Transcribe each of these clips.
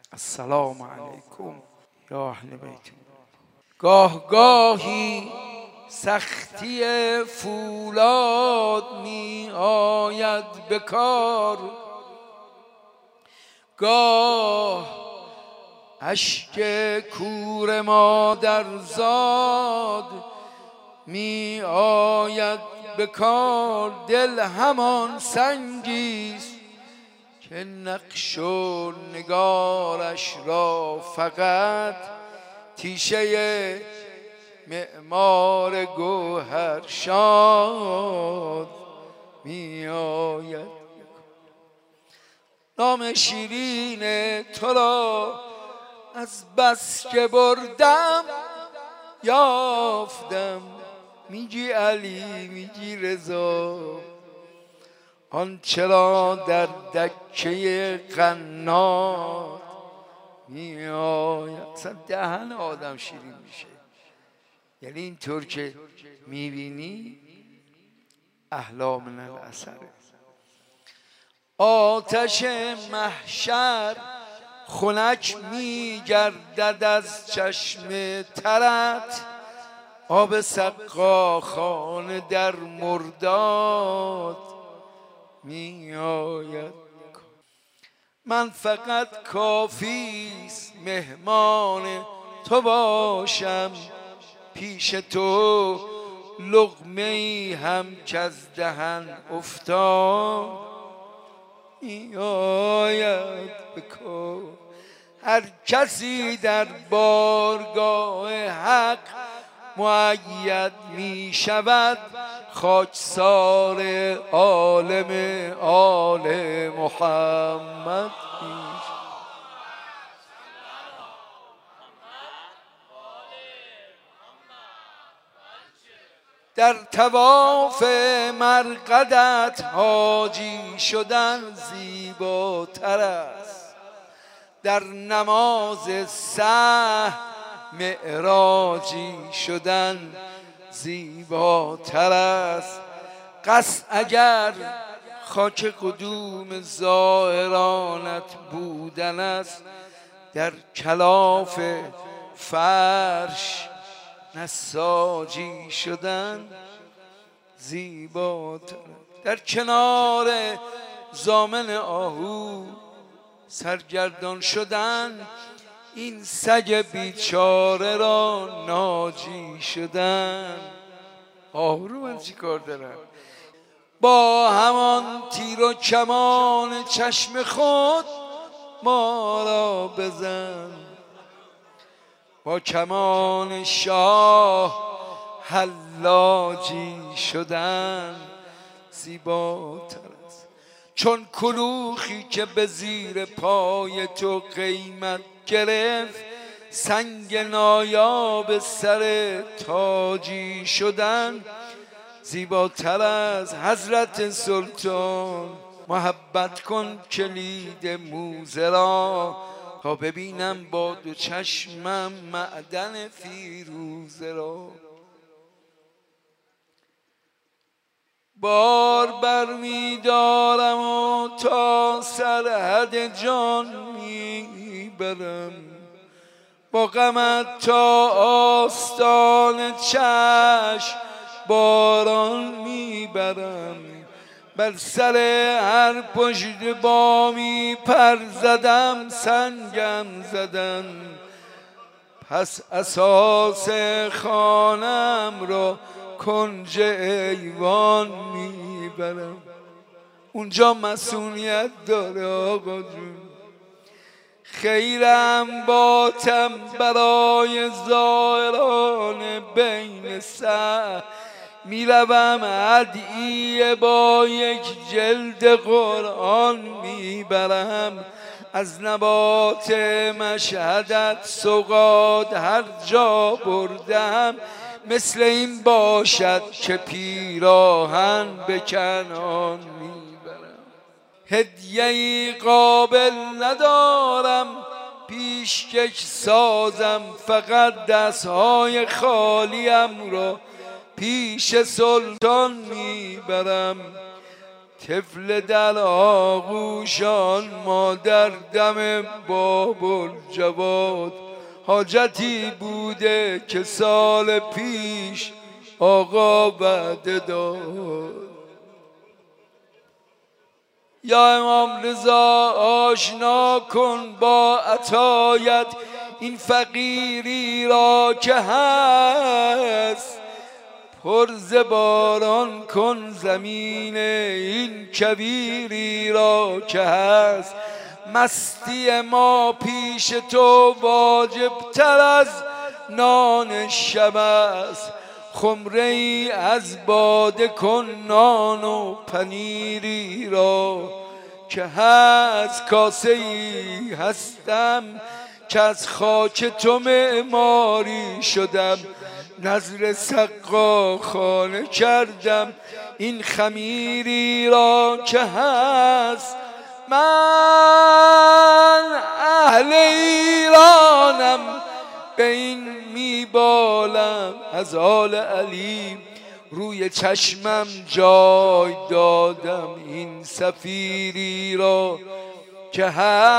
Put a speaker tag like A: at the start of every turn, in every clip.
A: السلام علیکم یا اهل بیت. گاه گاهی سختی فولاد می آید به کار، گاه اشک کور مادرزاد می آید به کار. دل همان سنگیست که نقش و نگارش را فقط تیشه معمار گوهرشاد می آید. نام شیرین تو را از بس که بردم یافتم، میگی علی میگی رضا، آنچه را در دکه قنات می آید. اصلا دهن آدم شیرین میشه، یعنی اینطور که میبینی احلا من العسره. آتش محشر خنک میگردد از چشم ترت، آب سقاخانه در مرداد می آید. من فقط کافیست مهمان تو باشم، پیش تو لقمه ای هم که از دهن افتاد می آید به کار. هر کسی در بارگاه حق مؤید می شود، خاکسار عالم آل محمد می شود. در طواف مرقدت حاجی شدن زیباتر است، در نماز سحر معراجی شدن زیباتر است. قصد اگر خاک قدوم زائرانت بودن است، در کلاف فرش نساجی شدن زیباتر. در کنار ضامن آهو سرگردان شدن، این سگ بیچاره را ناجی شدن. آهو رو من چی کار دارم؟ با همان تیر و کمان چشم خود ما را بزن، با کمان شاه حلاجی شدن زیباتر است. چون کلوخی که به زیر پای تو قیمت گرفت، سنگ نایاب سر تاجی شدن زیباتر از حضرت سلطان. محبت کن کلید موزه را، تا ببینم با دو چشمم معدن فیروزه را. بار بر می دارم و تا سرحد جان می برم، با غمت تا آستان چشم باران می برم. بر سر هر پشت بامی پر زدم سنگم زدن، پس اساس خانم را کنج ایوان میبرم. اونجا مسئولیت داره آقا جون. خیرم باتم برای زائران بین سر، میروم ادعیه با یک جلد قرآن میبرم. از نبات مشهدت سوغات هر جا بردم، مثل این باشد که پیراهن به کنعان میبرم. هدیه‌ای قابل ندارم پیشکش سازم، فقط دستهای خالیم را پیش سلطان میبرم. طفل در آغوشان مادر دم باب الجواد. حاجتی بوده که سال پیش آقا وعده داد. یا امام رضا آشنا کن با عطایت این فقیری را که هست، پر ز باران کن زمین این کویری را که هست. مستی ما پیش تو واجب تر از نان شب است، خمره ای از باده کن نان و پنیری را که هست. کاسه ای هستم که از خاک تو معماری شدم، نذر سقا خانه کردم این خمیری را که هست. من اهل ایرانم به این میبالم از آل علی، روی چشمم جای دادم این سفیری را که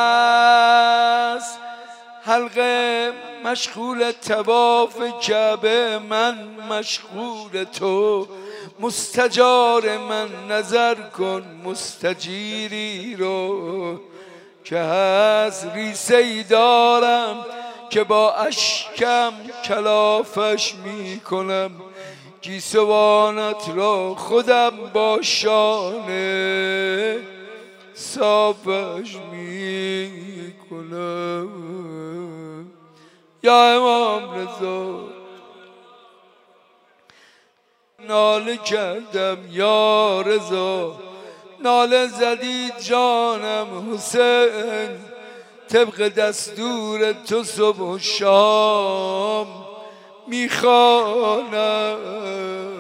A: هست. حلقه مشغول طواف کعبه، من مشغول تو، مستجار من نظر کن مستجیری رو که هست. ریسه‌ای دارم که با اشکم کلافش می کنم، گیسوانت را خودم با شانه صافش می کنم. یا امام رضا ناله کردم یا رضا، ناله زدید جانم حسین، طبق دستور تو صبح و شام میخوانم.